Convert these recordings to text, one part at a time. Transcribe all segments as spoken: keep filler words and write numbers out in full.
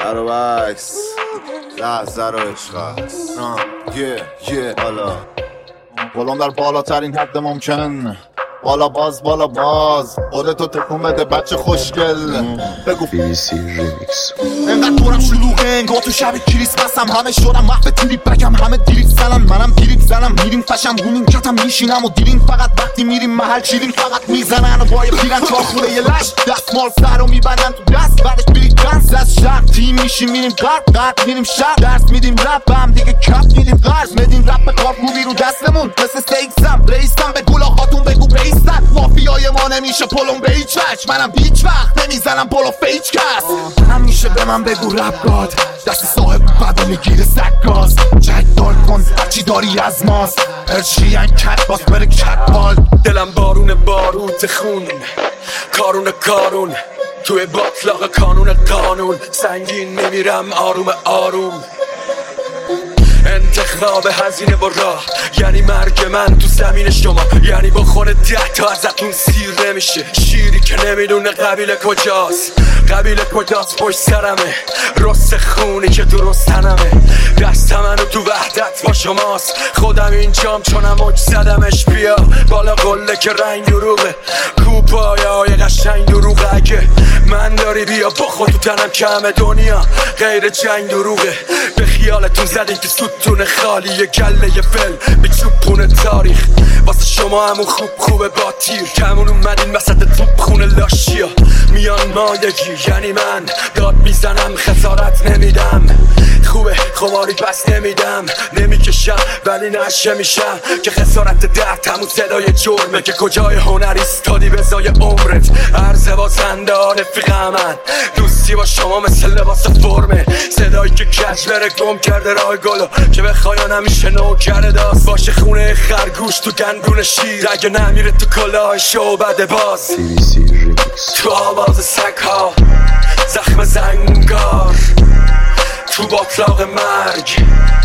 برابکس لحظه رو عشق هست یه یه حالا غلام در بالاترین حد ممکن، بالا باز بالا باز خودتو تکون بده بچه خوشگل. بگو بی بی سی ریمیکس. انقدر دورم شلوغه انگار تو شب کریسمسم، همه شدم محو تریپ بگم همه دیریک زنن، منم دیریک زنم میریم فشم رومین کتم میشینم و دیرین فقط وقتی میریم محل چیرین فقط میزنن و بای پیرن چارخونه یه لش دستمال سر رو میبندن تو دست بعدش بریک دنس از شرق تیم میشیم میریم غرب غرب میریم شب درس میدیم رپ هم دیگه کپ میدیم قرض میدیم رپ کار خوبی رو دستمون مثل سیکسم ریسم به گل آقاتون بگو بیستن مافیای ما نمیشه پلم به هیچ وجه، منم هیچ وقت نمیزنم پلو فیچ کس همیشه به من بگو رپ گاد دست صاحب بعدو میگیره سکاز جک دار کن هرچی داری از ماست هرچی این کت باز بره کت بال. دلم بارون باروت خون کارون کارون توی باطلاق کانون قانون سنگین نمیرم آروم آروم انتخاب هزینه با راه یعنی مرگ من تو زمین شما، یعنی با خون ده تا ازتون سیر نمیشه شیری که نمیدونه قبیله کجاست قبیله کجاست پشت سرمه رست خونی که درست تنمه دست منو تو وحدت با شماست خودم اینجام چونم اوج زدمش بیا بالا قله که رنگ دروغه کوپای های قشنگ دروغه اگه من داری بیا با خود تو تنم کمه دنیا غیر جنگ دروغه به خیالتون زدین که ستون خالی یه گله یه فل به چوبونه تاریخ واسه شما همون خوب خوبه با تیر کمون اومدین وسط توب خونه لاشیا میان مایگی یعنی من داد میزنم خسارت نمیدم خوبه خماری پس نمیدم نمیکشم ولی نشه میشم که خسارت درد همون صدای جرمه که کجای هنر ایستادی به زای عمرت عرضه بازنده رفیق من دوستی با شما مثل لباس فرمه صدایی که کج بره گم کرده راه گلو که بخوای نمیشه نو کرده داست باشه خونه خرگوش تو گندون شیر اگه نمیره تو کلاه شو بده باز بی بی سی ریمیکس. تو آواز سگ ها زخم زنگار تو باطلاق مرگ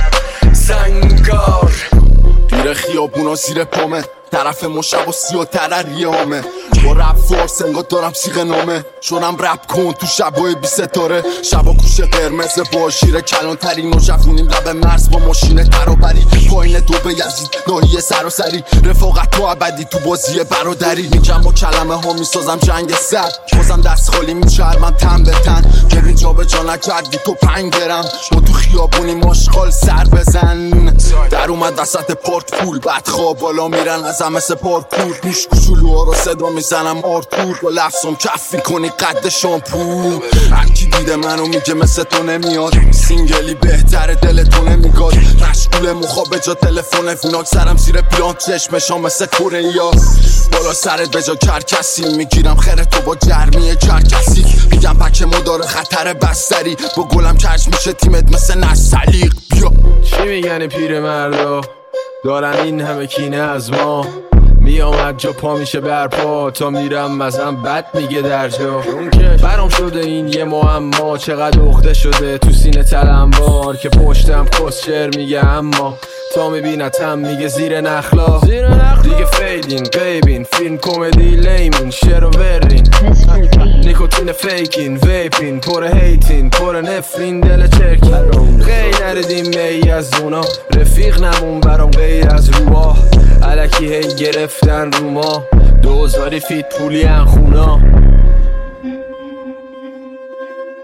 زنگار دیر خیابونا زیر پامه طرف مشب و سی و ترریامه با رپ فارس انگار دارم سیغه نامه شدم رپ کن تو شبای بی ستاره شبا کوشه قرمز با شیر کلان ترین و جفونیم لب مرز با ماشین ترابری پایین دو به یزید ناحیه سراسری رفاقت تو ابدی تو بازی برادری میگم با کلمه ها میسازم جنگ سر بازم دست خالی میچرمم تن به تن ببین جا به جا نکردی تو پنگ برم با تو خیابونی ماشغال سر بزن در اومد وسط پارت پول بعد خواب بالا میرن ازم مثل پارکور گوش کوچولوها رو صدا میزنم آرتور با لفظم کف میکنی قد شامپو هرکی دیده منو میگه مثل تو نمیاد سینگلی بهتره دل تو نمیگاد مشغول مخواب به جا تلفن فیناک سرم زیر پلانت چشمشام مثل کوریا بالا سرت به جا کرکسی میگیرم خیره تو با جرمی کرکسی میگم پک مدار خطر بستری با گلم کج میشه تیمت مثل نسلیق بیا چی میگن پیر مردا دارن این همه کینه از ما میامد جا پا میشه برپا تا میرم مزم بد میگه در جا اون که برام شده این یه معما چقدر عقده شده تو سینه تلمبار که پشتم کسچر میگه اما تا میبینتم میگه زیر نخلا دیگه فیدین قیبین فیلم کمدی لیمون شعر و ورین نیکوتین فیکین ویپین پر هیتین پر نفرین دل چرکین خیلی نردیم می از اونا رفیق نمون برام غیر از روها الکی هی گرفتن رو ما دوزاری فیت پولی انخونا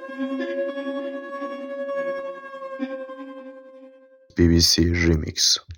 بی بی سی ریمیکس.